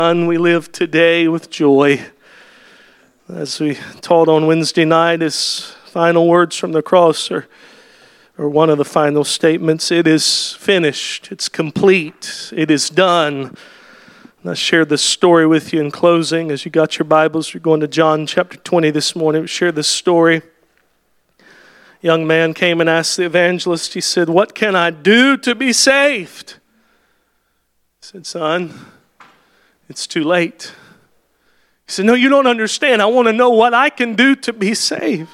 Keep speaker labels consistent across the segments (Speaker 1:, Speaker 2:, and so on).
Speaker 1: We live today with joy. As we taught on Wednesday night, his final words from the cross are one of the final statements. It is finished. It's complete. It is done. And I shared this story with you in closing. As you got your Bibles, you're going to John chapter 20 this morning. We shared this story. A young man came and asked the evangelist, he said, "What can I do to be saved?" He said, "Son, it's too late." He said, "No, you don't understand. I want to know what I can do to be saved."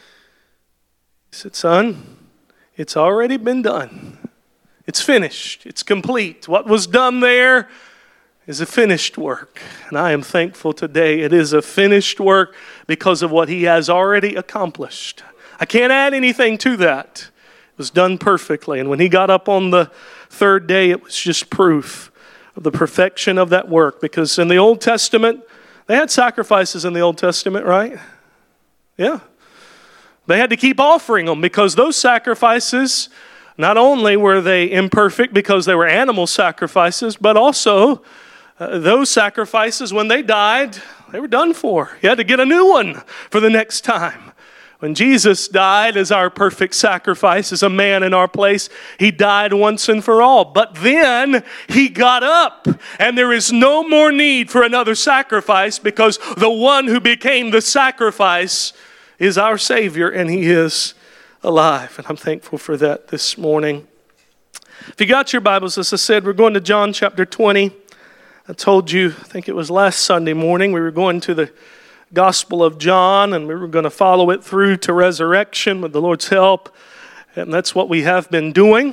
Speaker 1: He said, "Son, it's already been done. It's finished. It's complete. What was done there is a finished work." And I am thankful today it is a finished work because of what He has already accomplished. I can't add anything to that. It was done perfectly. And when He got up on the third day, it was just proof of the perfection of that work. Because in the Old Testament, they had sacrifices in the Old Testament, right? Yeah. They had to keep offering them because those sacrifices, not only were they imperfect because they were animal sacrifices, but also those sacrifices, when they died, they were done for. You had to get a new one for the next time. When Jesus died as our perfect sacrifice, as a man in our place, He died once and for all. But then He got up, and there is no more need for another sacrifice because the one who became the sacrifice is our Savior, and He is alive. And I'm thankful for that this morning. If you got your Bibles, as I said, we're going to John chapter 20. I told you, I think it was last Sunday morning, we were going to the Gospel of John, and we were going to follow it through to resurrection with the Lord's help, and that's what we have been doing.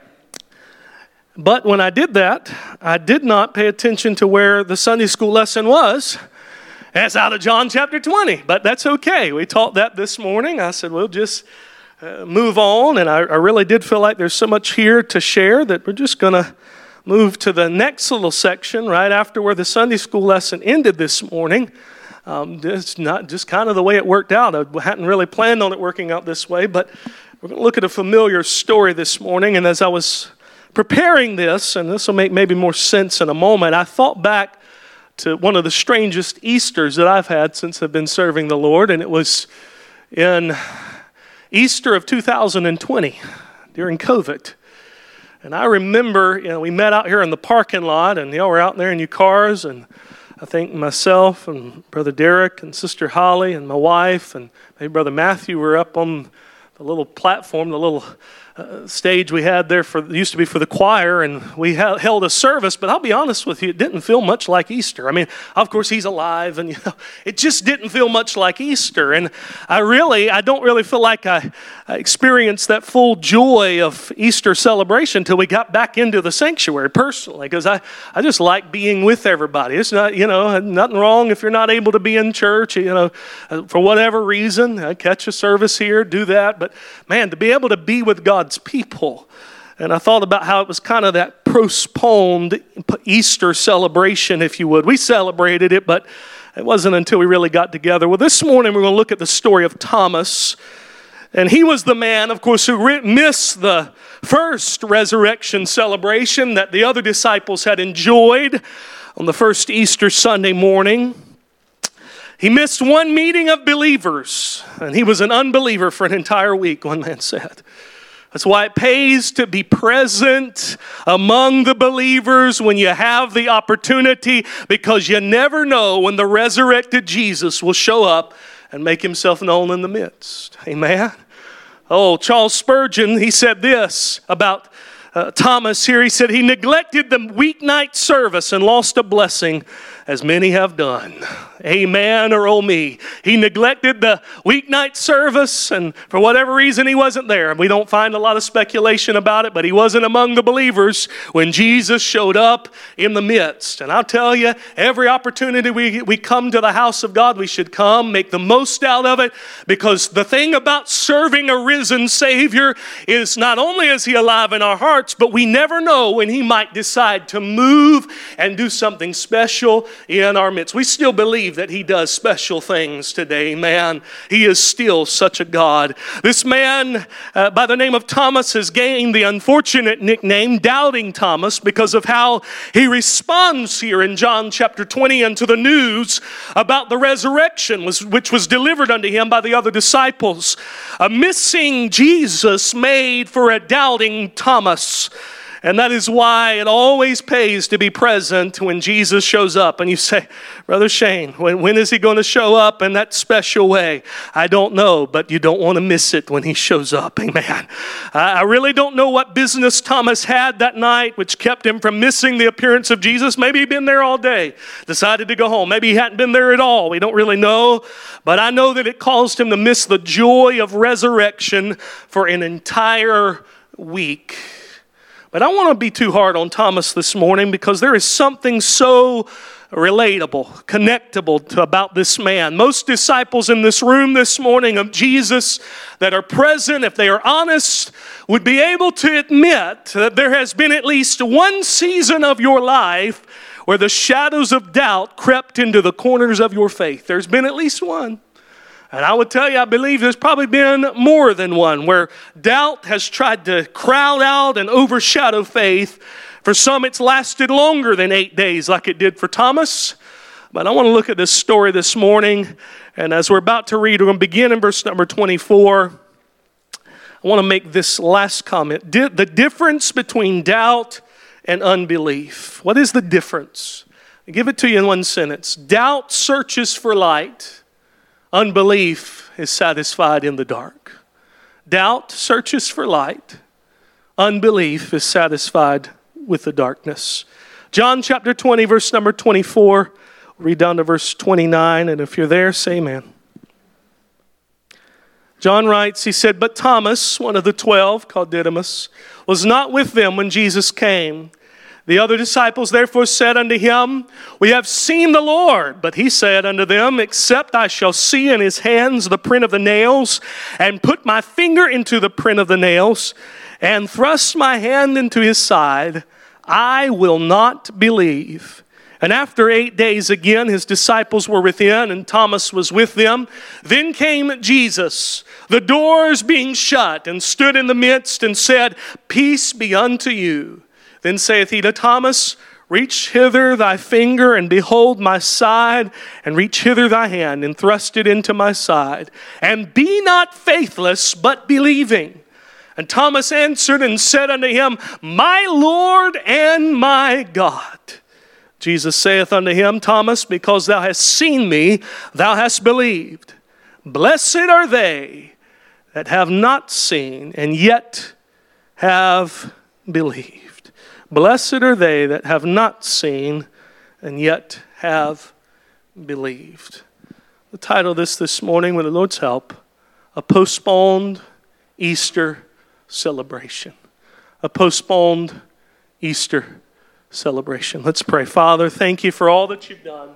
Speaker 1: But when I did that, I did not pay attention to where the Sunday school lesson was. That's out of John chapter 20, but that's okay. We taught that this morning. I said, we'll just move on, and I really did feel like there's so much here to share that we're just going to move to the next little section right after where the Sunday school lesson ended this morning. It's not just kind of the way it worked out. I hadn't really planned on it working out this way, but we're going to look at a familiar story this morning. And as I was preparing this, and this will make maybe more sense in a moment, I thought back to one of the strangest Easters that I've had since I've been serving the Lord, and it was in Easter of 2020 during COVID. And I remember, we met out here in the parking lot, and y'all were out there in your cars, and I think myself and Brother Derek and Sister Holly and my wife and maybe Brother Matthew were up on the little platform, the little stage we had there used to be for the choir, and we held a service. But I'll be honest with you, it didn't feel much like Easter. I mean, of course, He's alive, and it just didn't feel much like Easter. And I don't really feel like I experienced that full joy of Easter celebration until we got back into the sanctuary personally, because I just like being with everybody. It's not, nothing wrong if you're not able to be in church, for whatever reason, catch a service here, do that. But man, to be able to be with God's people. And I thought about how it was kind of that postponed Easter celebration, if you would. We celebrated it, but it wasn't until we really got together. Well, this morning we're going to look at the story of Thomas. And he was the man, of course, who missed the first resurrection celebration that the other disciples had enjoyed on the first Easter Sunday morning. He missed one meeting of believers, and he was an unbeliever for an entire week, one man said. That's why it pays to be present among the believers when you have the opportunity, because you never know when the resurrected Jesus will show up and make Himself known in the midst. Amen? Oh, Charles Spurgeon, he said this about Thomas here. He said, he neglected the weeknight service and lost a blessing as many have done. Amen, or oh me. He neglected the weeknight service, and for whatever reason he wasn't there. We don't find a lot of speculation about it, but he wasn't among the believers when Jesus showed up in the midst. And I'll tell you, every opportunity we come to the house of God, we should come, make the most out of it, because the thing about serving a risen Savior is not only is He alive in our hearts, hearts, but we never know when he might decide to move and do something special in our midst. We still believe that he does special things today, man. He is still such a God. This man by the name of Thomas has gained the unfortunate nickname Doubting Thomas because of how he responds here in John chapter 20 unto the news about the resurrection which was delivered unto him by the other disciples. A missing Jesus made for a doubting Thomas. And that is why it always pays to be present when Jesus shows up. And you say, Brother Shane, when is he going to show up in that special way? I don't know, but you don't want to miss it when he shows up. Amen. I really don't know what business Thomas had that night which kept him from missing the appearance of Jesus. Maybe he'd been there all day, decided to go home. Maybe he hadn't been there at all. We don't really know. But I know that it caused him to miss the joy of resurrection for an entire week. But I don't want to be too hard on Thomas this morning because there is something so relatable, connectable about this man. Most disciples in this room this morning of Jesus that are present, if they are honest, would be able to admit that there has been at least one season of your life where the shadows of doubt crept into the corners of your faith. There's been at least one. And I would tell you, I believe there's probably been more than one where doubt has tried to crowd out and overshadow faith. For some, it's lasted longer than 8 days like it did for Thomas. But I want to look at this story this morning. And as we're about to read, we're going to begin in verse number 24. I want to make this last comment. The difference between doubt and unbelief. What is the difference? I'll give it to you in one sentence. Doubt searches for light. Unbelief is satisfied in the dark. Doubt searches for light. Unbelief is satisfied with the darkness. John chapter 20, verse number 24. Read down to verse 29, and if you're there, say amen. John writes, he said, "But Thomas, one of the 12, called Didymus, was not with them when Jesus came. The other disciples therefore said unto him, We have seen the Lord. But he said unto them, Except I shall see in his hands the print of the nails, and put my finger into the print of the nails, and thrust my hand into his side, I will not believe. And after 8 days again, his disciples were within, and Thomas was with them. Then came Jesus, the doors being shut, and stood in the midst, and said, Peace be unto you. Then saith he to Thomas, Reach hither thy finger, and behold my side, and reach hither thy hand, and thrust it into my side. And be not faithless, but believing. And Thomas answered and said unto him, My Lord and my God. Jesus saith unto him, Thomas, because thou hast seen me, thou hast believed. Blessed are they that have not seen, and yet have believed. Blessed are they that have not seen and yet have believed. The title of this morning, with the Lord's help, A Postponed Easter Celebration. A postponed Easter celebration. Let's pray. Father, thank you for all that you've done.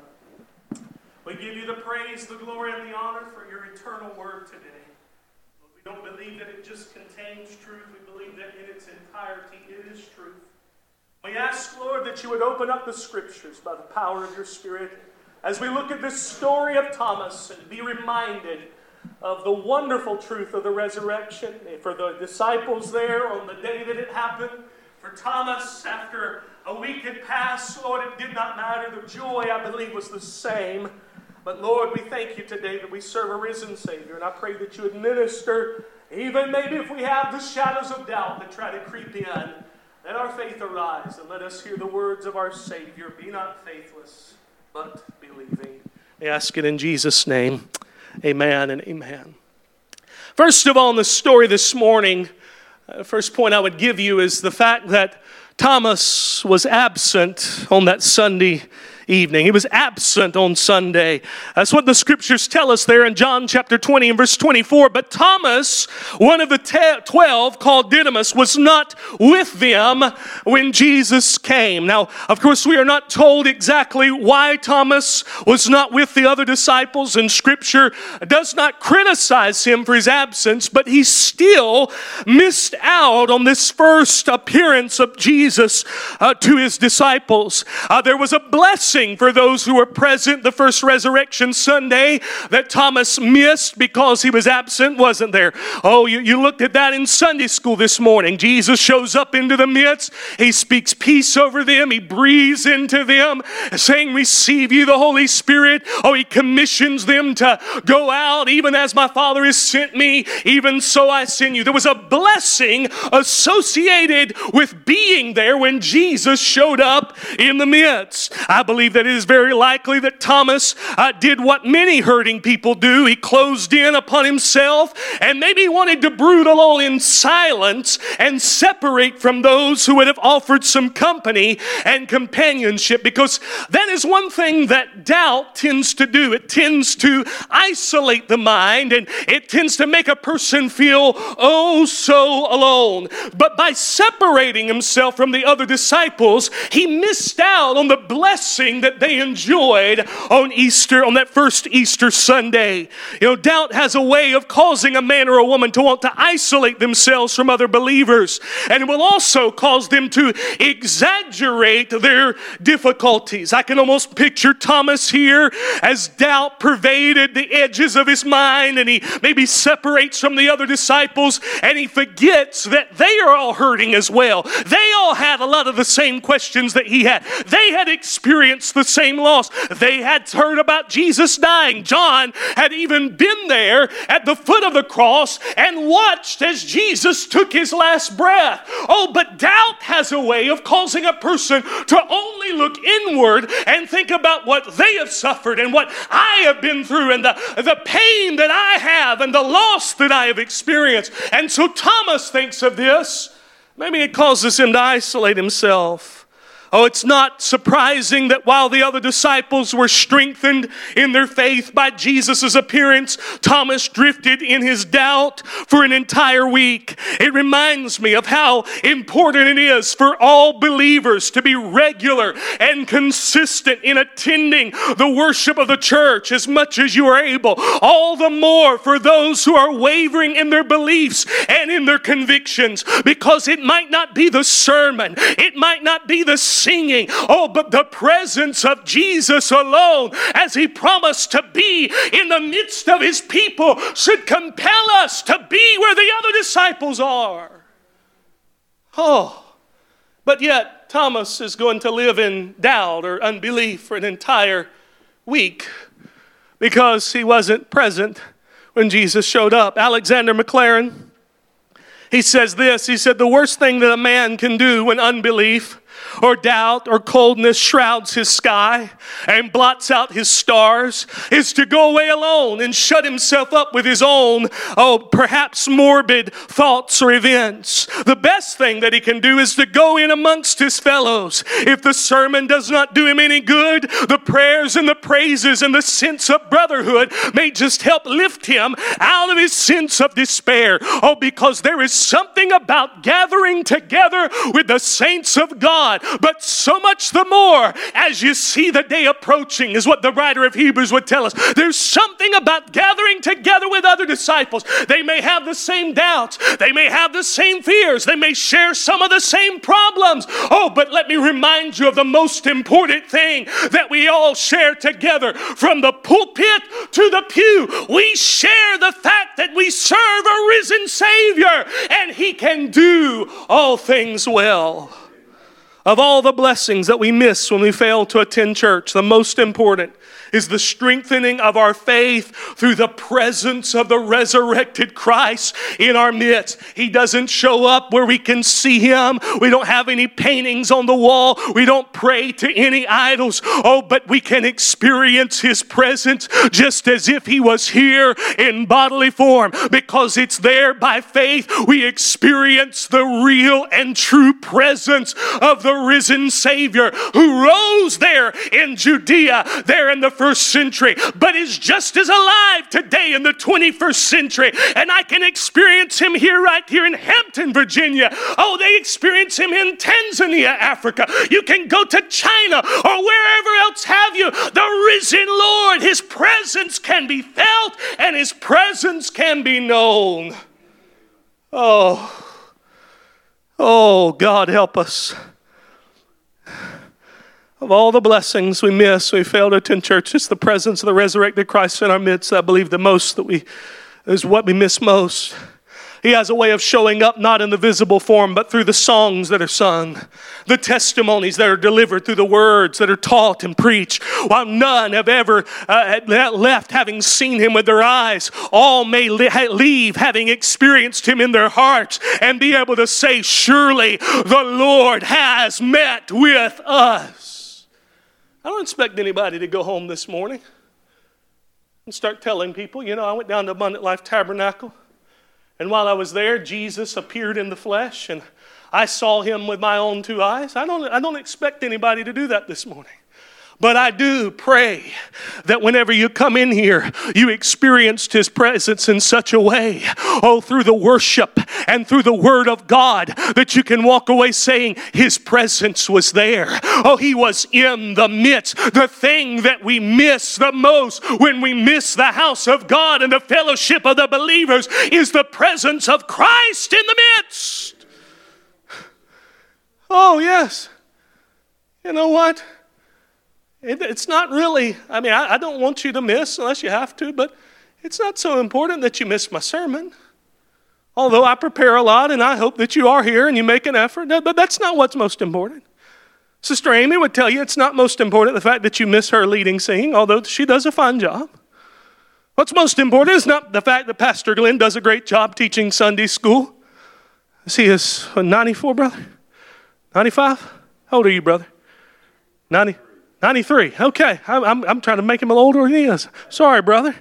Speaker 1: We give you the praise, the glory, and the honor for your eternal word today. We don't believe that it just contains truth. We believe that in its entirety it is truth. We ask, Lord, that you would open up the scriptures by the power of your Spirit as we look at this story of Thomas and be reminded of the wonderful truth of the resurrection. For the disciples there on the day that it happened, for Thomas, after a week had passed, Lord, it did not matter. The joy, I believe, was the same. But Lord, we thank you today that we serve a risen Savior. And I pray that you would minister, even maybe if we have the shadows of doubt that try to creep in. Let our faith arise and let us hear the words of our Savior. Be not faithless, but believing. I ask it in Jesus' name. Amen and amen. First of all, in the story this morning, first point I would give you is the fact that Thomas was absent on that Sunday evening. He was absent on Sunday. That's what the scriptures tell us there in John chapter 20 and verse 24. But Thomas, one of the 12, called Didymus, was not with them when Jesus came. Now, of course, we are not told exactly why Thomas was not with the other disciples, and Scripture does not criticize him for his absence, but he still missed out on this first appearance of Jesus to his disciples. There was a blessing for those who were present the first resurrection Sunday that Thomas missed because he was absent, wasn't there? Oh, you looked at that in Sunday school this morning. Jesus shows up into the midst. He speaks peace over them. He breathes into them, saying, receive you the Holy Spirit. Oh, he commissions them to go out. Even as my Father has sent me, even so I send you. There was a blessing associated with being there when Jesus showed up in the midst. I believe that it is very likely that Thomas did what many hurting people do. He closed in upon himself and maybe wanted to brood alone in silence and separate from those who would have offered some company and companionship, because that is one thing that doubt tends to do. It tends to isolate the mind, and it tends to make a person feel oh so alone. But by separating himself from the other disciples, he missed out on the blessing that they enjoyed on Easter, on that first Easter Sunday. You know, doubt has a way of causing a man or a woman to want to isolate themselves from other believers, and it will also cause them to exaggerate their difficulties. I can almost picture Thomas here as doubt pervaded the edges of his mind, and he maybe separates from the other disciples, and he forgets that they are all hurting as well. They all had a lot of the same questions that he had. They had experienced the same loss. They had heard about Jesus dying. John had even been there at the foot of the cross and watched as Jesus took his last breath. Oh, but doubt has a way of causing a person to only look inward and think about what they have suffered and what I have been through and the pain that I have and the loss that I have experienced. And so Thomas thinks of this. Maybe it causes him to isolate himself. Oh, it's not surprising that while the other disciples were strengthened in their faith by Jesus' appearance, Thomas drifted in his doubt for an entire week. It reminds me of how important it is for all believers to be regular and consistent in attending the worship of the church as much as you are able. All the more for those who are wavering in their beliefs and in their convictions, because it might not be the sermon, it might not be the singing, but the presence of Jesus alone, as he promised to be in the midst of his people, should compel us to be where the other disciples are. But yet Thomas is going to live in doubt or unbelief for an entire week because he wasn't present when Jesus showed up. Alexander McLaren, he says this. He said, the worst thing that a man can do when unbelief or doubt or coldness shrouds his sky and blots out his stars is to go away alone and shut himself up with his own, perhaps morbid thoughts or events. The best thing that he can do is to go in amongst his fellows. If the sermon does not do him any good, the prayers and the praises and the sense of brotherhood may just help lift him out of his sense of despair. Because there is something about gathering together with the saints of God. But so much the more as you see the day approaching, is what the writer of Hebrews would tell us. There's something about gathering together with other disciples. They may have the same doubts. They may have the same fears. They may share some of the same problems. But let me remind you of the most important thing that we all share together. From the pulpit to the pew, we share the fact that we serve a risen Savior, and he can do all things well. Of all the blessings that we miss when we fail to attend church, the most important is the strengthening of our faith through the presence of the resurrected Christ in our midst. He doesn't show up where we can see him. We don't have any paintings on the wall. We don't pray to any idols. But we can experience his presence just as if he was here in bodily form. Because it's there by faith, we experience the real and true presence of the risen Savior who rose there in Judea, there in the first century, but is just as alive today in the 21st century. And I can experience him right here in Hampton, Virginia. Oh, they experience him in Tanzania, Africa. You can go to China or wherever else have you. The risen Lord, his presence can be felt and his presence can be known. Oh, God help us. Of all the blessings we miss, we fail to attend church. It's the presence of the resurrected Christ in our midst, I believe, is what we miss most. He has a way of showing up not in the visible form, but through the songs that are sung, the testimonies that are delivered, through the words that are taught and preached. While none have ever left having seen him with their eyes, all may leave having experienced him in their hearts and be able to say, surely the Lord has met with us. I don't expect anybody to go home this morning and start telling people, I went down to Abundant Life Tabernacle, and while I was there, Jesus appeared in the flesh, and I saw him with my own two eyes. I don't expect anybody to do that this morning. But I do pray that whenever you come in here, you experienced his presence in such a way, through the worship and through the word of God, that you can walk away saying his presence was there. He was in the midst. The thing that we miss the most when we miss the house of God and the fellowship of the believers is the presence of Christ in the midst. Oh, yes. You know what? It's not really, I don't want you to miss unless you have to, but it's not so important that you miss my sermon. Although I prepare a lot and I hope that you are here and you make an effort, but that's not what's most important. Sister Amy would tell you it's not most important the fact that you miss her leading singing, although she does a fine job. What's most important is not the fact that Pastor Glenn does a great job teaching Sunday school. He is 94, brother? 95? How old are you, brother? 93. Okay, I'm trying to make him a little older than he is. Sorry, brother.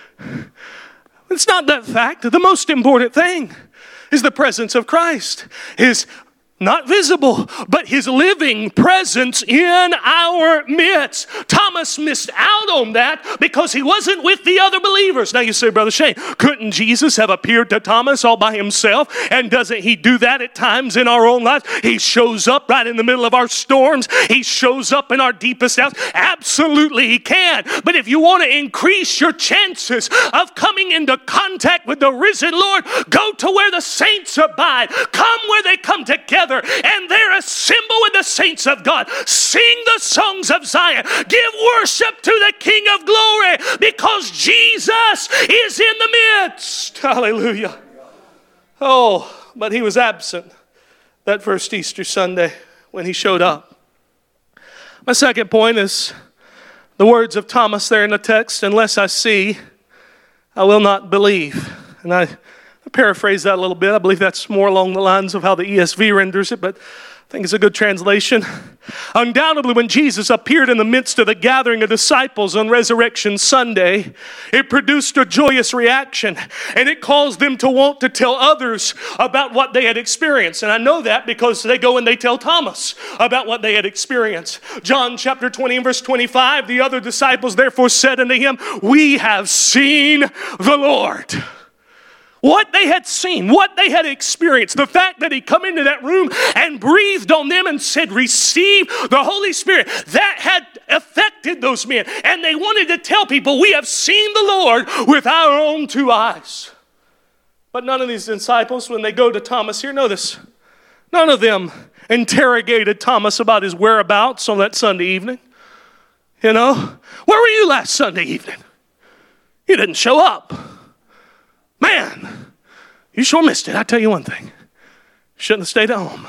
Speaker 1: It's not that fact. The most important thing is the presence of Christ. His not visible, but his living presence in our midst. Thomas missed out on that because he wasn't with the other believers. Now you say, Brother Shane, couldn't Jesus have appeared to Thomas all by himself? And doesn't he do that at times in our own lives? He shows up right in the middle of our storms. He shows up in our deepest doubts. Absolutely he can. But if you want to increase your chances of coming into contact with the risen Lord, go to where the saints abide. Come where they come together and there assemble with the saints of God. Sing the songs of Zion. Give worship to the King of glory because Jesus is in the midst. Hallelujah. Oh, but he was absent that first Easter Sunday when he showed up. My second point is the words of Thomas there in the text, unless I see, I will not believe. And I paraphrase that a little bit. I believe that's more along the lines of how the ESV renders it, but I think it's a good translation. Undoubtedly, when Jesus appeared in the midst of the gathering of disciples on Resurrection Sunday, it produced a joyous reaction, and it caused them to want to tell others about what they had experienced. And I know that because they go and they tell Thomas about what they had experienced. John chapter 20 and verse 25, the other disciples therefore said unto him, we have seen the Lord. What they had seen, what they had experienced, the fact that he come into that room and breathed on them and said, receive the Holy Spirit, that had affected those men. And they wanted to tell people, we have seen the Lord with our own two eyes. But none of these disciples, when they go to Thomas here, notice, none of them interrogated Thomas about his whereabouts on that Sunday evening. Where were you last Sunday evening? You didn't show up. Man, you sure missed it. I tell you one thing. Shouldn't have stayed at home.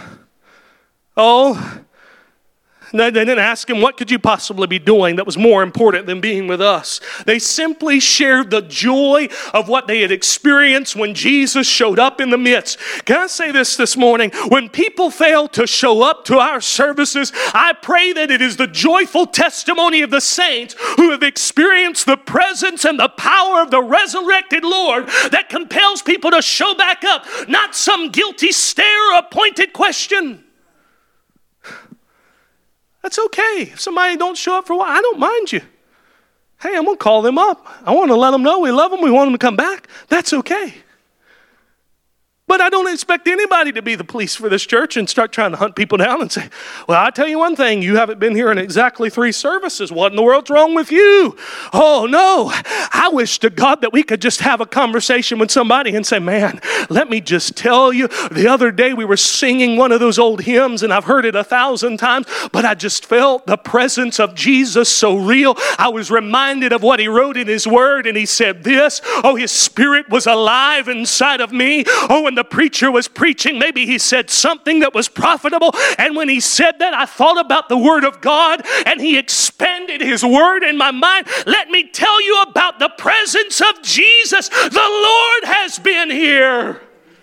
Speaker 1: Oh, they didn't ask him, what could you possibly be doing that was more important than being with us? They simply shared the joy of what they had experienced when Jesus showed up in the midst. Can I say this morning? When people fail to show up to our services, I pray that it is the joyful testimony of the saints who have experienced the presence and the power of the resurrected Lord that compels people to show back up, not some guilty stare or a pointed question. That's okay. If somebody don't show up for a while, I don't mind you. Hey, I'm going to call them up. I want to let them know we love them. We want them to come back. That's okay. But I don't expect anybody to be the police for this church and start trying to hunt people down and say, well, I'll tell you one thing, you haven't been here in exactly 3 services. What in the world's wrong with you? Oh, no. I wish to God that we could just have a conversation with somebody and say, man, let me just tell you, the other day we were singing one of those old hymns, and I've heard it 1,000 times, but I just felt the presence of Jesus so real. I was reminded of what he wrote in his word, and he said this, oh, his spirit was alive inside of me. Oh, and the preacher was preaching, maybe he said something that was profitable, and when he said that, I thought about the word of God, and he expanded his word in my mind. Let me tell you about the presence of Jesus. The Lord has been here.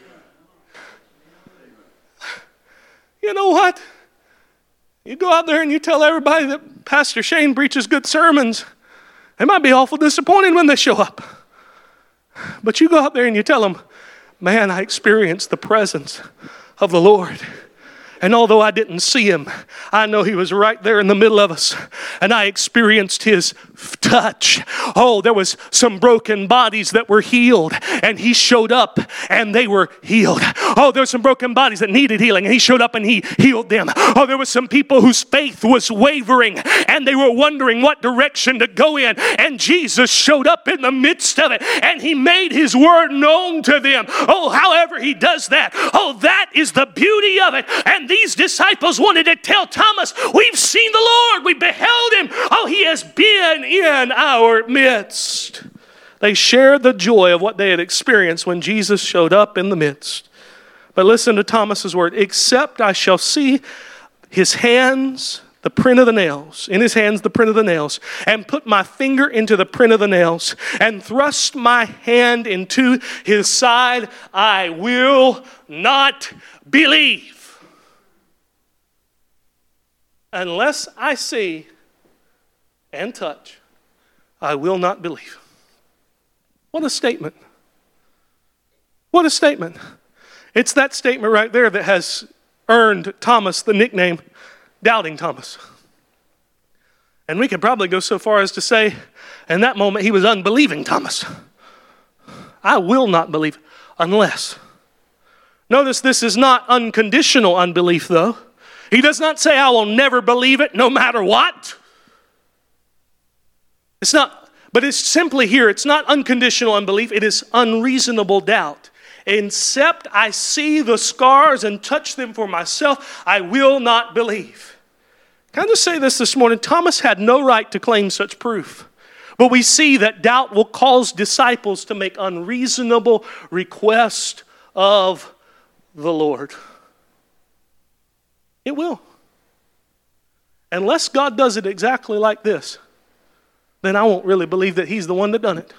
Speaker 1: You know what? You go out there and you tell everybody that Pastor Shane preaches good sermons. They might be awful disappointed when they show up. But you go out there and you tell them, man, I experienced the presence of the Lord. And although I didn't see him, I know he was right there in the middle of us. And I experienced his touch. Oh, there was some broken bodies that were healed. And he showed up and they were healed. Oh, there were some broken bodies that needed healing. And he showed up and he healed them. Oh, there were some people whose faith was wavering. And they were wondering what direction to go in. And Jesus showed up in the midst of it. And he made his word known to them. Oh, however he does that. Oh, that is the beauty of it. And these disciples wanted to tell Thomas, we've seen the Lord, we beheld him. Oh, he has been in our midst. They shared the joy of what they had experienced when Jesus showed up in the midst. But listen to Thomas's word, except I shall see his hands, the print of the nails, in his hands the print of the nails, and put my finger into the print of the nails, and thrust my hand into his side, I will not believe. Unless I see and touch, I will not believe. What a statement. What a statement. It's that statement right there that has earned Thomas the nickname Doubting Thomas. And we could probably go so far as to say, in that moment, he was unbelieving Thomas. I will not believe unless. Notice this is not unconditional unbelief, though. He does not say, I will never believe it no matter what. It's not, but it's simply here, it's not unconditional unbelief, it is unreasonable doubt. Except I see the scars and touch them for myself, I will not believe. Can I just say this morning? Thomas had no right to claim such proof. But we see that doubt will cause disciples to make unreasonable requests of the Lord. It will. Unless God does it exactly like this, then I won't really believe that he's the one that done it.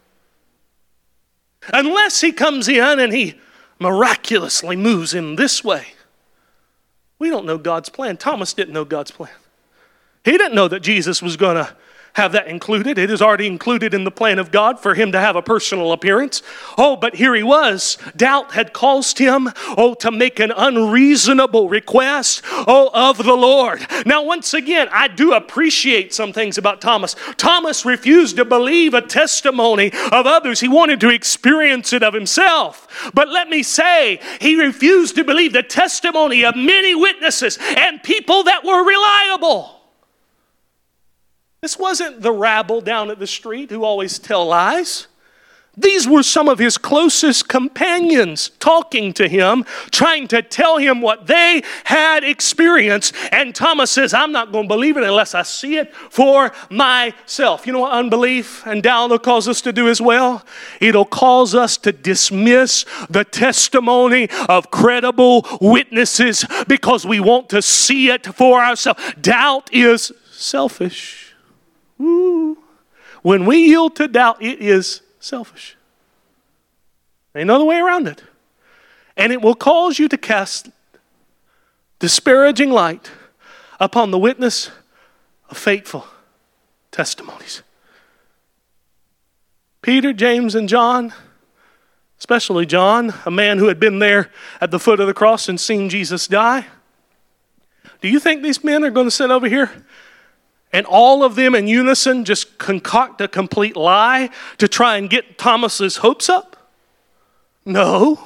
Speaker 1: Unless he comes in and he miraculously moves in this way. We don't know God's plan. Thomas didn't know God's plan. He didn't know that Jesus was going to have that included. It is already included in the plan of God for him to have a personal appearance. Oh, but here he was. Doubt had caused him, to make an unreasonable request, of the Lord. Now, once again, I do appreciate some things about Thomas. Thomas refused to believe a testimony of others. He wanted to experience it of himself. But let me say, he refused to believe the testimony of many witnesses and people that were reliable. This wasn't the rabble down at the street who always tell lies. These were some of his closest companions talking to him, trying to tell him what they had experienced. And Thomas says, I'm not going to believe it unless I see it for myself. You know what unbelief and doubt will cause us to do as well? It'll cause us to dismiss the testimony of credible witnesses because we want to see it for ourselves. Doubt is selfish. Ooh. When we yield to doubt, it is selfish. Ain't no other way around it. And it will cause you to cast disparaging light upon the witness of faithful testimonies. Peter, James, and John, especially John, a man who had been there at the foot of the cross and seen Jesus die. Do you think these men are going to sit over here and all of them in unison just concoct a complete lie to try and get Thomas's hopes up? No.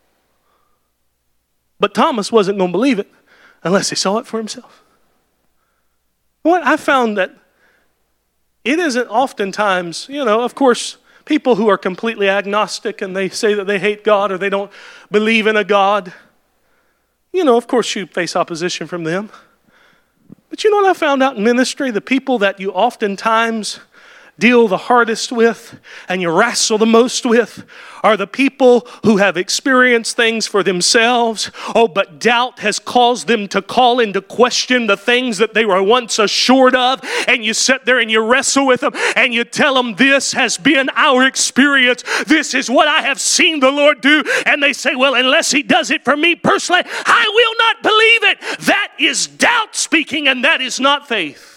Speaker 1: But Thomas wasn't going to believe it unless he saw it for himself. What I found that it isn't oftentimes, of course, people who are completely agnostic and they say that they hate God or they don't believe in a God, of course you face opposition from them. But you know what I found out in ministry? The people that you oftentimes deal the hardest with and you wrestle the most with are the people who have experienced things for themselves. But doubt has caused them to call into question the things that they were once assured of. And you sit there and you wrestle with them and you tell them, this has been our experience. This is what I have seen the Lord do. And they say, well, unless he does it for me personally, I will not believe it. That is doubt speaking, and that is not faith.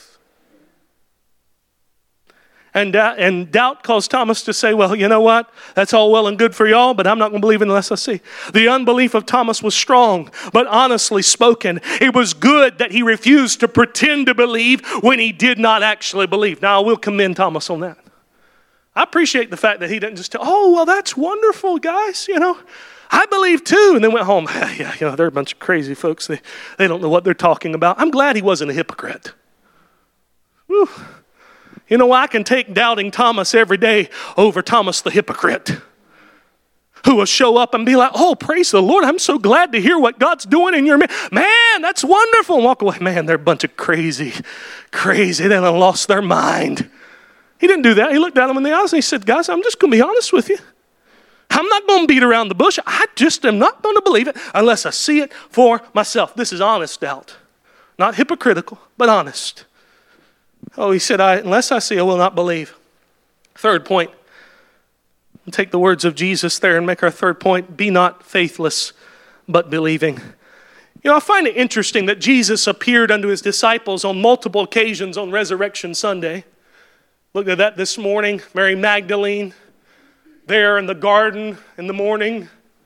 Speaker 1: And doubt caused Thomas to say, well, you know what? That's all well and good for y'all, but I'm not going to believe it unless I see. The unbelief of Thomas was strong, but honestly spoken, it was good that he refused to pretend to believe when he did not actually believe. Now, I will commend Thomas on that. I appreciate the fact that he didn't just tell, oh, well, that's wonderful, guys, I believe too, and then went home. Yeah, they're a bunch of crazy folks. They don't know what they're talking about. I'm glad he wasn't a hypocrite. Whew. I can take doubting Thomas every day over Thomas the hypocrite, who will show up and be like, oh, praise the Lord, I'm so glad to hear what God's doing in your man, that's wonderful, and walk away. Man, they're a bunch of crazy. They done lost their mind. He didn't do that. He looked at them in the eyes and he said, guys, I'm just going to be honest with you. I'm not going to beat around the bush. I just am not going to believe it unless I see it for myself. This is honest doubt. Not hypocritical, but honest. Oh, he said, unless I see, I will not believe. Third point. We'll take the words of Jesus there and make our third point. Be not faithless, but believing. I find it interesting that Jesus appeared unto his disciples on multiple occasions on Resurrection Sunday. Looked at that this morning. Mary Magdalene there in the garden in the morning.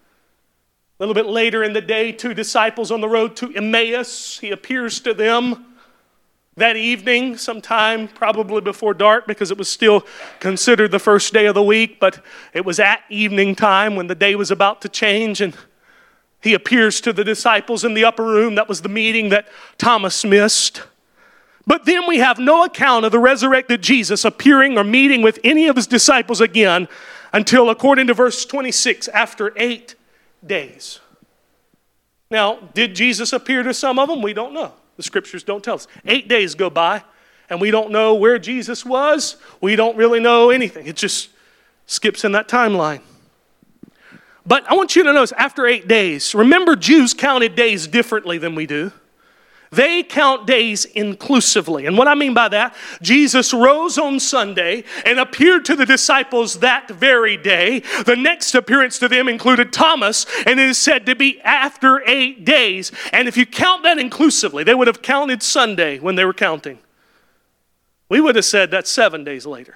Speaker 1: A little bit later in the day, 2 disciples on the road to Emmaus. He appears to them that evening, sometime probably before dark, because it was still considered the first day of the week, but it was at evening time when the day was about to change, and he appears to the disciples in the upper room. That was the meeting that Thomas missed. But then we have no account of the resurrected Jesus appearing or meeting with any of his disciples again until, according to verse 26, after 8 days. Now, did Jesus appear to some of them? We don't know. The scriptures don't tell us. 8 days go by, and we don't know where Jesus was. We don't really know anything. It just skips in that timeline. But I want you to notice, after 8 days, remember Jews counted days differently than we do. They count days inclusively. And what I mean by that, Jesus rose on Sunday and appeared to the disciples that very day. The next appearance to them included Thomas, and it is said to be after 8 days. And if you count that inclusively, they would have counted Sunday when they were counting. We would have said that's 7 days later.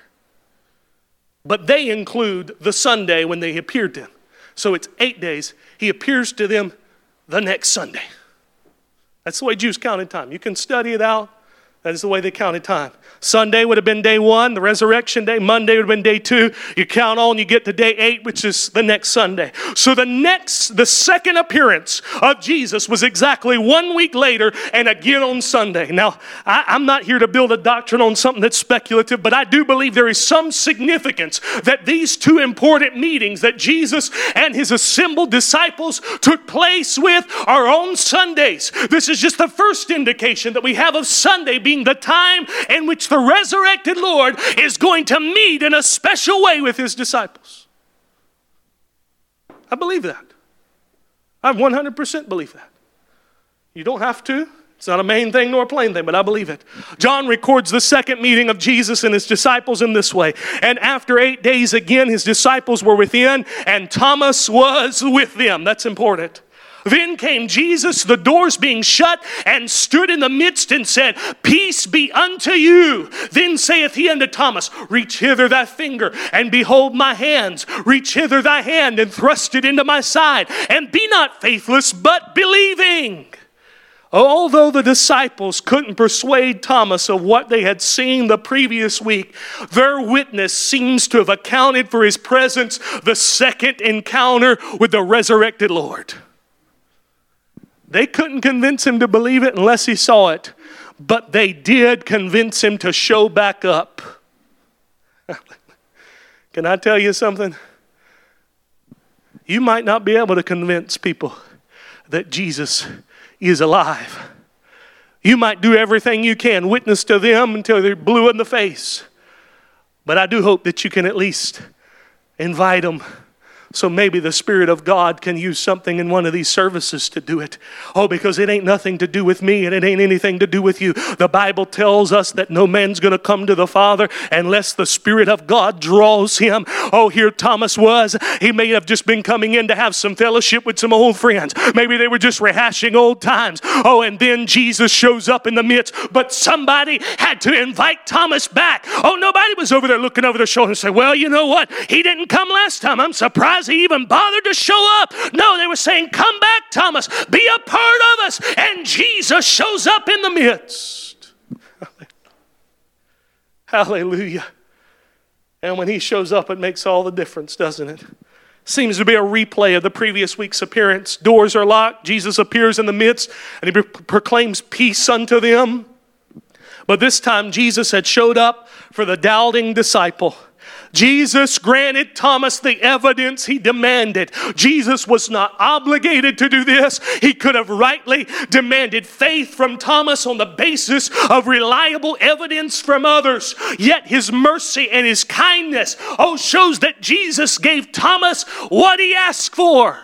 Speaker 1: But they include the Sunday when they appeared to him. So it's 8 days. He appears to them the next Sunday. That's the way Jews counted time. You can study it out. That is the way they counted time. Sunday would have been day 1, the resurrection day. Monday would have been day 2. You count on, you get to day 8, which is the next Sunday. So the second appearance of Jesus was exactly 1 week later and again on Sunday. Now, I'm not here to build a doctrine on something that's speculative, but I do believe there is some significance that these 2 important meetings that Jesus and his assembled disciples took place with are on Sundays. This is just the first indication that we have of Sunday being the time in which the resurrected Lord is going to meet in a special way with his disciples. I believe that. I 100% believe that. You don't have to. It's not a main thing nor a plain thing, but I believe it. John records the second meeting of Jesus and his disciples in this way. And after 8 days again, his disciples were within, and Thomas was with them. That's important. Then came Jesus, the doors being shut, and stood in the midst and said, Peace be unto you. Then saith he unto Thomas, Reach hither thy finger, and behold my hands. Reach hither thy hand, and thrust it into my side. And be not faithless, but believing. Although the disciples couldn't persuade Thomas of what they had seen the previous week, their witness seems to have accounted for his presence the second encounter with the resurrected Lord. They couldn't convince him to believe it unless he saw it, but they did convince him to show back up. Can I tell you something? You might not be able to convince people that Jesus is alive. You might do everything you can, witness to them until they're blue in the face. But I do hope that you can at least invite them. So maybe the Spirit of God can use something in one of these services to do it. Oh, because it ain't nothing to do with me and it ain't anything to do with you. The Bible tells us that no man's going to come to the Father unless the Spirit of God draws him. Oh, here Thomas was. He may have just been coming in to have some fellowship with some old friends. Maybe they were just rehashing old times. Oh, and then Jesus shows up in the midst. But somebody had to invite Thomas back. Oh, nobody was over there looking over their shoulder and say, well, you know what? He didn't come last time. I'm surprised he even bothered to show up. No, they were saying, come back, Thomas. Be a part of us. And Jesus shows up in the midst. Hallelujah. And when he shows up, it makes all the difference, doesn't it? Seems to be a replay of the previous week's appearance. Doors are locked. Jesus appears in the midst and he proclaims peace unto them. But this time Jesus had showed up for the doubting disciple. Jesus granted Thomas the evidence he demanded. Jesus was not obligated to do this. He could have rightly demanded faith from Thomas on the basis of reliable evidence from others. Yet his mercy and his kindness, shows that Jesus gave Thomas what he asked for.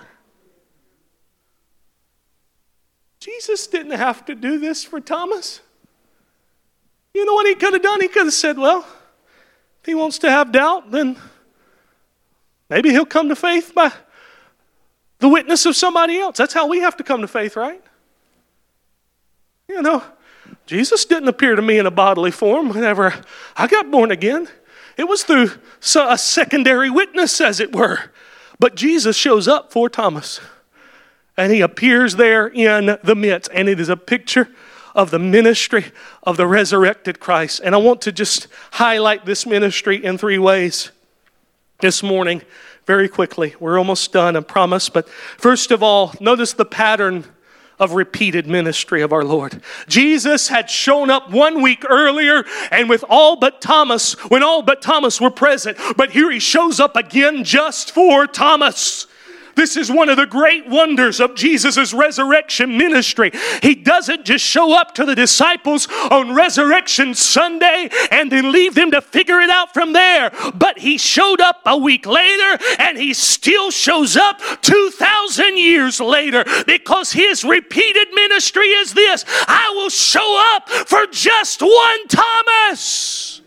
Speaker 1: Jesus didn't have to do this for Thomas. You know what he could have done? He could have said, well, if he wants to have doubt, then maybe he'll come to faith by the witness of somebody else. That's how we have to come to faith, right? You know, Jesus didn't appear to me in a bodily form whenever I got born again. It was through a secondary witness, as it were. But Jesus shows up for Thomas, and he appears there in the midst, and it is a picture of the ministry of the resurrected Christ. And I want to just highlight this ministry in 3 ways this morning very quickly. We're almost done, I promise. But first of all, notice the pattern of repeated ministry of our Lord. Jesus had shown up 1 week earlier and when all but Thomas were present. But here he shows up again just for Thomas. This is one of the great wonders of Jesus' resurrection ministry. He doesn't just show up to the disciples on Resurrection Sunday and then leave them to figure it out from there. But he showed up a week later and he still shows up 2,000 years later because his repeated ministry is this: I will show up for just one Thomas.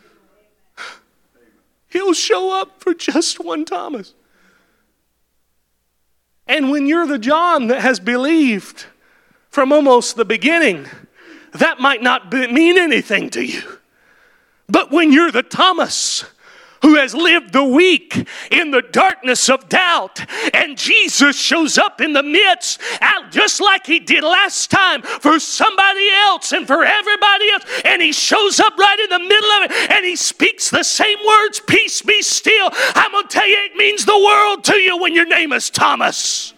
Speaker 1: He'll show up for just one Thomas. And when you're the John that has believed from almost the beginning, that might not mean anything to you. But when you're the Thomas who has lived the week in the darkness of doubt, and Jesus shows up in the midst, just like he did last time for somebody else and for everybody else, and he shows up right in the middle of it, and he speaks the same words, peace be still. I'm going to tell you, it means the world to you when your name is Thomas.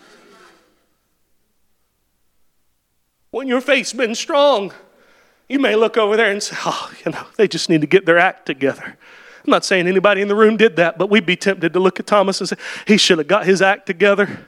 Speaker 1: When your faith's been strong, you may look over there and say, they just need to get their act together. I'm not saying anybody in the room did that, but we'd be tempted to look at Thomas and say, he should have got his act together.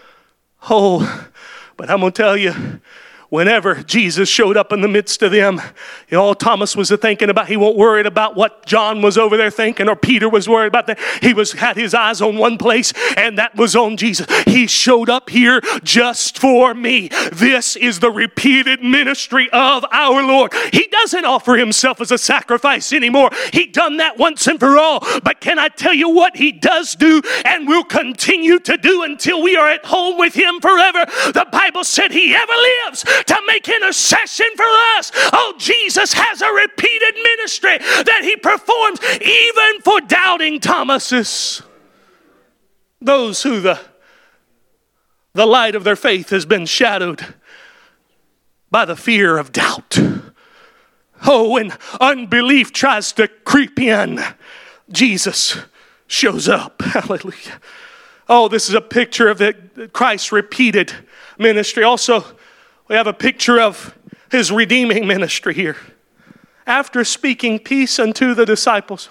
Speaker 1: But I'm going to tell you, whenever Jesus showed up in the midst of them, all Thomas was thinking about, he wasn't worried about what John was over there thinking or Peter was worried about that. He had his eyes on one place, and that was on Jesus. He showed up here just for me. This is the repeated ministry of our Lord. He doesn't offer himself as a sacrifice anymore. He done that once and for all. But can I tell you what he does do and will continue to do until we are at home with him forever? The Bible said he ever lives to make intercession for us. Jesus has a repeated ministry that he performs even for doubting Thomases. Those who the light of their faith has been shadowed by the fear of doubt. Oh, when unbelief tries to creep in, Jesus shows up. Hallelujah. Oh, this is a picture of Christ's repeated ministry. Also, we have a picture of his redeeming ministry here. After speaking peace unto the disciples,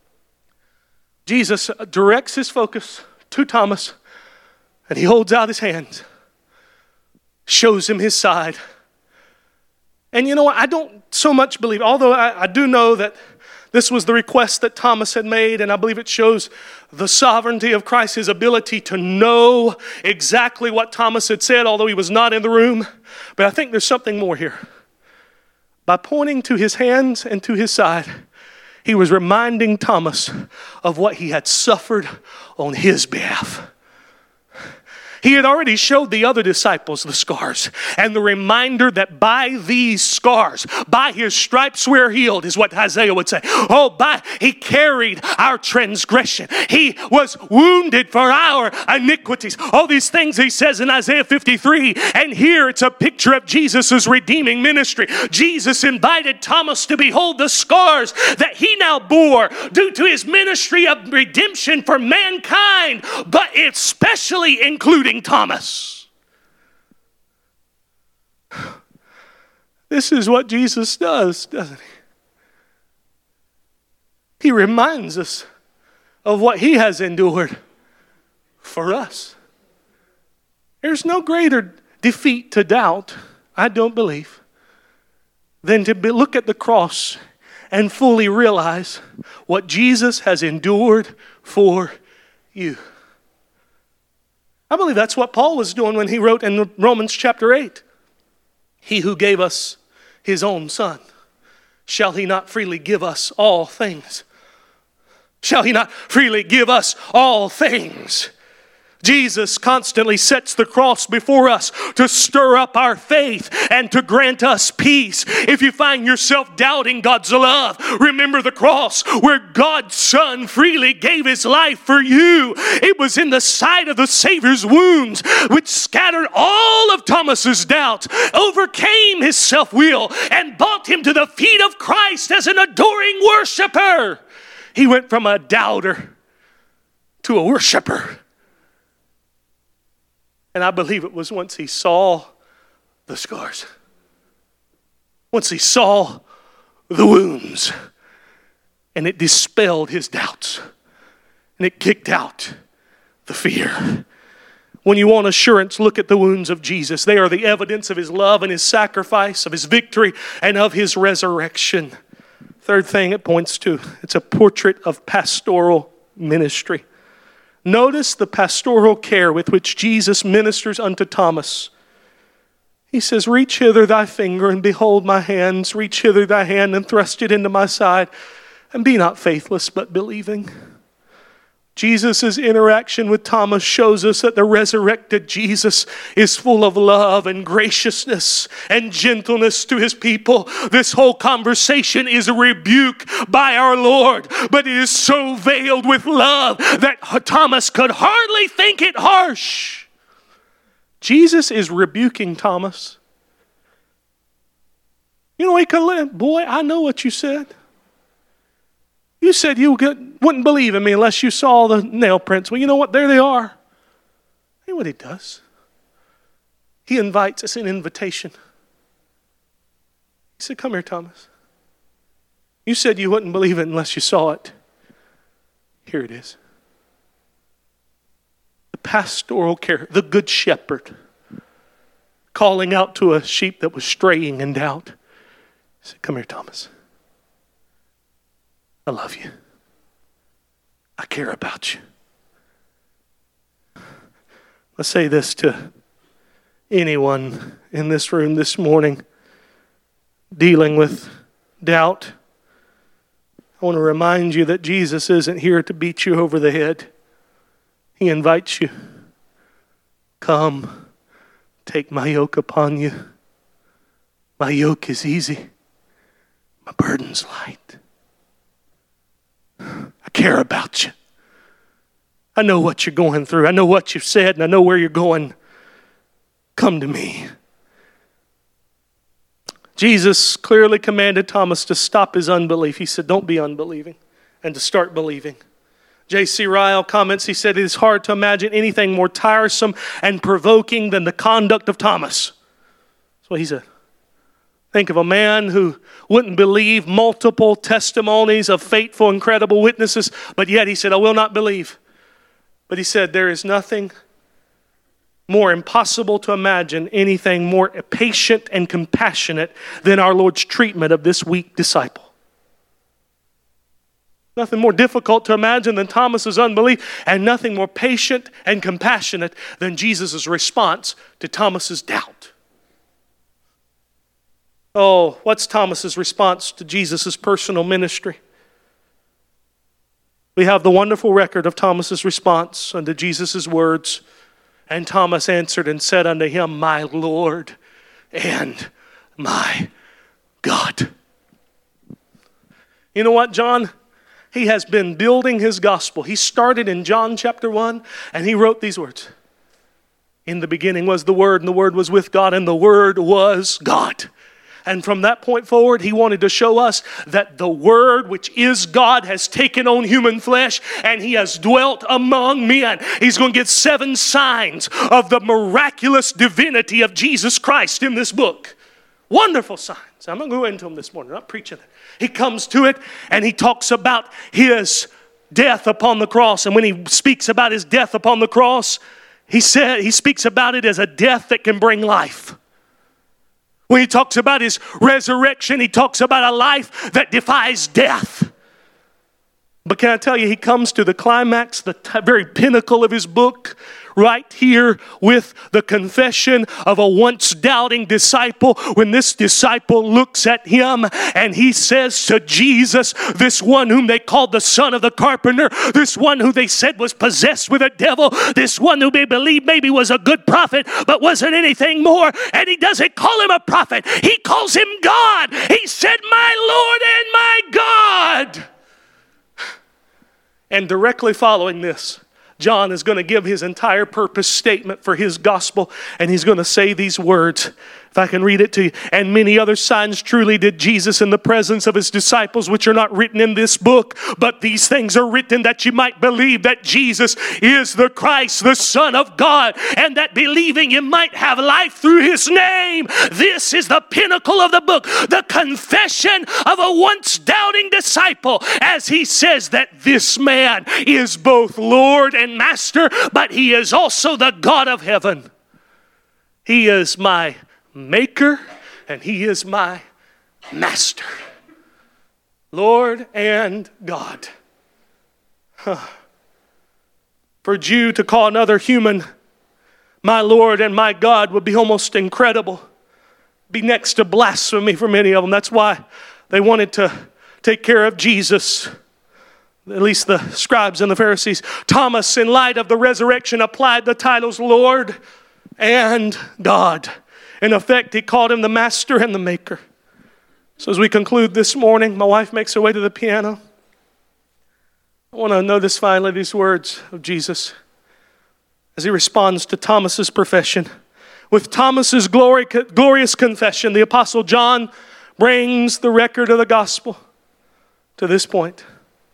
Speaker 1: Jesus directs his focus to Thomas, and he holds out his hands, shows him his side. And you know what? I don't so much believe, although I do know that this was the request that Thomas had made, and I believe it shows the sovereignty of Christ, his ability to know exactly what Thomas had said, although he was not in the room. But I think there's something more here. By pointing to his hands and to his side, he was reminding Thomas of what he had suffered on his behalf. He had already showed the other disciples the scars, and the reminder that by these scars, by his stripes we're healed, is what Isaiah would say. Oh, he carried our transgression. He was wounded for our iniquities. All these things he says in Isaiah 53. And here it's a picture of Jesus' redeeming ministry. Jesus invited Thomas to behold the scars that he now bore due to his ministry of redemption for mankind, but especially including Thomas. This is what Jesus does, doesn't he? He reminds us of what he has endured for us. There's no greater defeat to doubt, I don't believe, than to look at the cross and fully realize what Jesus has endured for you. I believe that's what Paul was doing when he wrote in Romans chapter 8. He who gave us his own son, shall he not freely give us all things? Shall he not freely give us all things? Jesus constantly sets the cross before us to stir up our faith and to grant us peace. If you find yourself doubting God's love, remember the cross where God's Son freely gave his life for you. It was in the sight of the Savior's wounds which scattered all of Thomas's doubt, overcame his self-will, and brought him to the feet of Christ as an adoring worshiper. He went from a doubter to a worshiper. And I believe it was once he saw the scars, once he saw the wounds, and it dispelled his doubts, and it kicked out the fear. When you want assurance, look at the wounds of Jesus. They are the evidence of his love and his sacrifice, of his victory, and of his resurrection. Third thing it points to, it's a portrait of pastoral ministry. Notice the pastoral care with which Jesus ministers unto Thomas. He says, reach hither thy finger and behold my hands. Reach hither thy hand and thrust it into my side. And be not faithless, but believing. Jesus' interaction with Thomas shows us that the resurrected Jesus is full of love and graciousness and gentleness to his people. This whole conversation is a rebuke by our Lord, but it is so veiled with love that Thomas could hardly think it harsh. Jesus is rebuking Thomas. You know, he could, boy, I know what you said. You said you wouldn't believe in me unless you saw the nail prints. Well, you know what? There they are. Hey, what he does. He invites us an invitation. He said, come here, Thomas. You said you wouldn't believe it unless you saw it. Here it is. The pastoral care, the good shepherd, calling out to a sheep that was straying in doubt. He said, come here, Thomas. I love you. I care about you. Let's say this to anyone in this room this morning dealing with doubt. I want to remind you that Jesus isn't here to beat you over the head. He invites you. Come, take my yoke upon you. My yoke is easy. My burden's light. I care about you. I know what you're going through. I know what you've said, and I know where you're going. Come to me. Jesus clearly commanded Thomas to stop his unbelief. He said, don't be unbelieving, and to start believing. J.C. Ryle comments, he said, it is hard to imagine anything more tiresome and provoking than the conduct of Thomas. That's what he said. Think of a man who wouldn't believe multiple testimonies of faithful, incredible witnesses, but yet he said, I will not believe. But he said, there is nothing more impossible to imagine, anything more patient and compassionate than our Lord's treatment of this weak disciple. Nothing more difficult to imagine than Thomas's unbelief, and nothing more patient and compassionate than Jesus' response to Thomas's doubt. Oh, what's Thomas's response to Jesus' personal ministry? We have the wonderful record of Thomas's response unto Jesus' words. And Thomas answered and said unto him, my Lord and my God. You know what, John? He has been building his gospel. He started in John chapter 1, and he wrote these words. In the beginning was the Word, and the Word was with God, and the Word was God. And from that point forward, he wanted to show us that the Word, which is God, has taken on human flesh and he has dwelt among men. He's going to get 7 signs of the miraculous divinity of Jesus Christ in this book. Wonderful signs. I'm not going to go into them this morning. I'm not preaching it. He comes to it and he talks about his death upon the cross. And when he speaks about his death upon the cross, he speaks about it as a death that can bring life. When he talks about his resurrection, he talks about a life that defies death. But can I tell you, he comes to the climax, the very pinnacle of his book, right here with the confession of a once doubting disciple. When this disciple looks at him and he says to Jesus, this one whom they called the son of the carpenter, this one who they said was possessed with a devil, this one who they believed maybe was a good prophet but wasn't anything more, and he doesn't call him a prophet, he calls him God. He said, my Lord and my God. And directly following this, John is going to give his entire purpose statement for his gospel, and he's going to say these words. If I can read it to you. And many other signs truly did Jesus in the presence of his disciples, which are not written in this book, but these things are written that you might believe that Jesus is the Christ, the Son of God, and that believing you might have life through his name. This is the pinnacle of the book, the confession of a once doubting disciple, as he says that this man is both Lord and Master, but he is also the God of heaven. He is my Maker, and he is my Master, Lord and God. For a Jew to call another human my Lord and my God would be almost incredible. Be next to blasphemy for many of them. That's why they wanted to take care of Jesus. At least the scribes and the Pharisees. Thomas, in light of the resurrection, applied the titles Lord and God. In effect, he called him the Master and the Maker. So as we conclude this morning, my wife makes her way to the piano. I want to notice finally these words of Jesus as he responds to Thomas's profession. With Thomas's glorious confession, the Apostle John brings the record of the gospel to this point.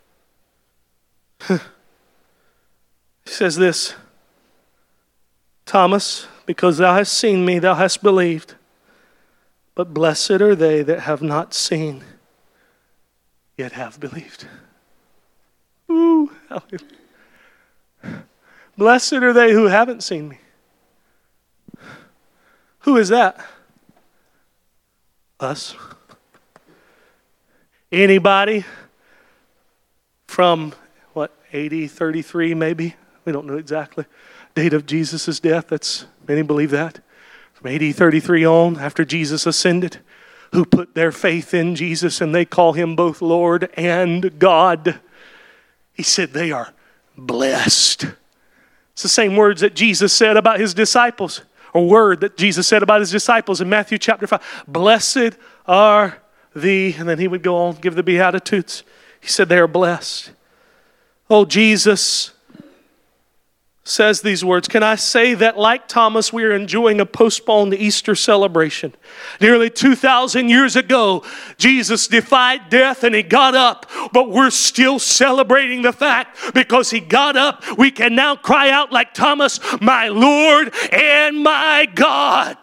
Speaker 1: He says this, Thomas, because thou hast seen me, thou hast believed. But blessed are they that have not seen, yet have believed. Ooh, hallelujah. Blessed are they who haven't seen me. Who is that? Us. Anybody from, AD 33 maybe? We don't know exactly. Date of Jesus' death, many believe that. From AD 33 on, after Jesus ascended, who put their faith in Jesus and they call him both Lord and God. He said they are blessed. It's the same words that Jesus said about his disciples, or word that Jesus said about his disciples in Matthew chapter 5. Blessed are thee, and then he would go on, give the Beatitudes. He said they are blessed. Oh, Jesus says these words. Can I say that, like Thomas, we are enjoying a postponed Easter celebration? Nearly 2,000 years ago, Jesus defied death and He got up, but we're still celebrating the fact because He got up, we can now cry out like Thomas, my Lord and my God.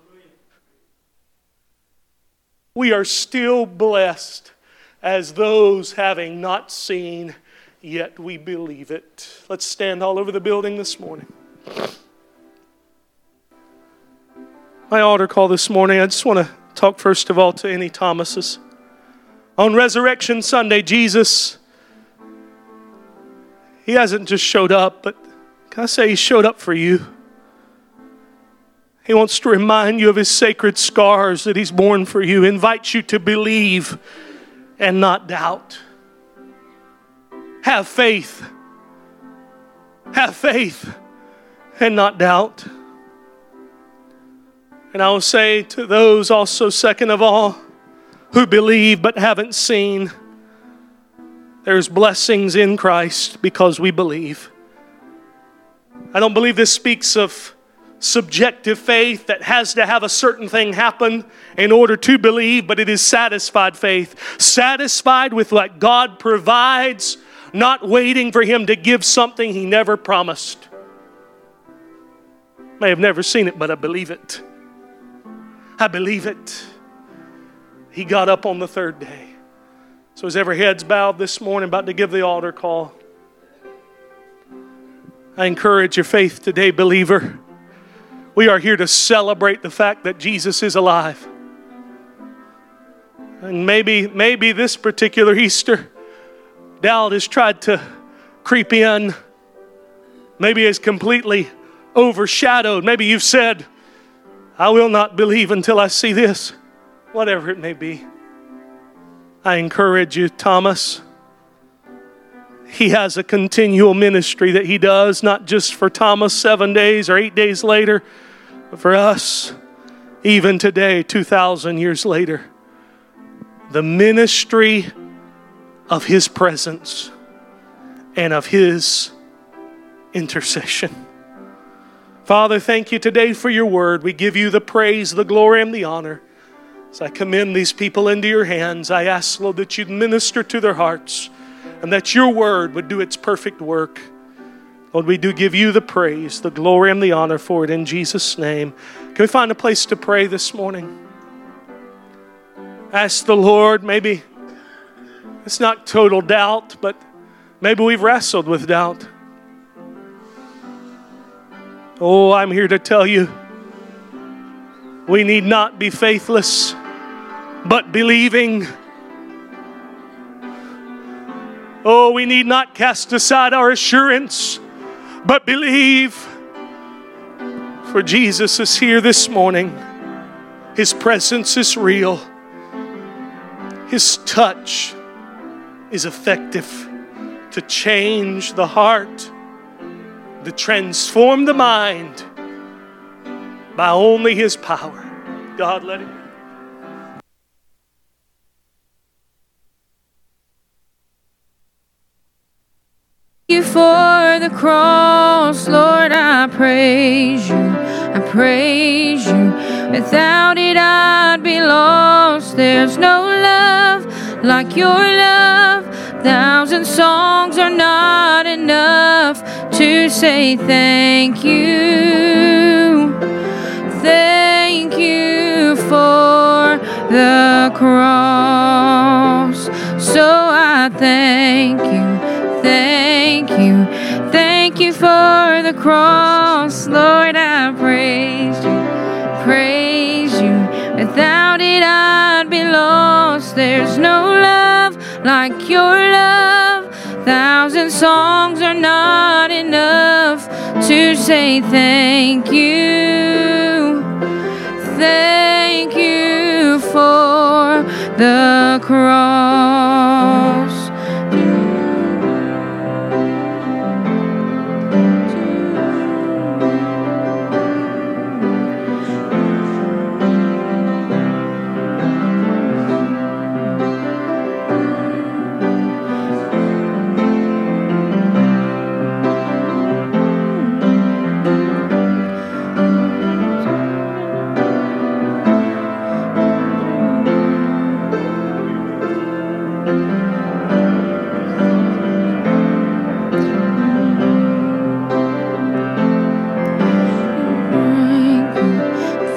Speaker 1: We are still blessed as those having not seen, yet we believe it. Let's stand all over the building this morning. My altar call this morning, I just want to talk first of all to any Thomases. On Resurrection Sunday, Jesus, He hasn't just showed up, but can I say He showed up for you? He wants to remind you of His sacred scars that He's borne for you, invites you to believe and not doubt. Have faith. Have faith and not doubt. And I will say to those also, second of all, who believe but haven't seen, there's blessings in Christ because we believe. I don't believe this speaks of subjective faith that has to have a certain thing happen in order to believe, but it is satisfied faith. Satisfied with what God provides, not waiting for Him to give something He never promised. May have never seen it, but I believe it. I believe it. He got up on the third day. So as every head's bowed this morning, about to give the altar call, I encourage your faith today, believer. We are here to celebrate the fact that Jesus is alive. And maybe this particular Easter, doubt has tried to creep in. Maybe it's completely overshadowed. Maybe you've said, I will not believe until I see this. Whatever it may be. I encourage you, Thomas. He has a continual ministry that He does, not just for Thomas 7 days or 8 days later, but for us, even today, 2,000 years later. The ministry of His presence and of His intercession. Father, thank You today for Your word. We give You the praise, the glory, and the honor. As I commend these people into Your hands, I ask, Lord, that You'd minister to their hearts and that Your word would do its perfect work. Lord, we do give You the praise, the glory, and the honor for it in Jesus' name. Can we find a place to pray this morning? Ask the Lord, maybe it's not total doubt, but maybe we've wrestled with doubt. Oh, I'm here to tell you, we need not be faithless, but believing. Oh, we need not cast aside our assurance, but believe. For Jesus is here this morning. His presence is real. His touch is effective to change the heart, to transform the mind by only His power. God, let it be.
Speaker 2: You for the cross, Lord, I praise You, I praise You. Without it I'd be lost. There's no love like Your love. 1,000 songs are not enough to say thank You. Thank You for the cross. So I thank You. Thank You. Thank You for the cross. Lord, I praise You. Praise You. Without it I'd be lost. There's no love like Your love. 1,000 songs are not enough to say thank You. Thank You for the cross.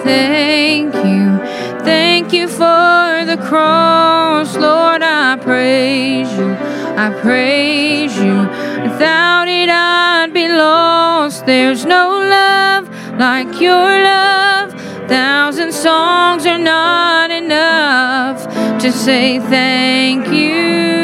Speaker 2: thank you. Thank you for the cross, Lord, I praise you. I praise you. Without it, I'd be lost. There's no love like your love. 1,000 songs are not enough to say thank you.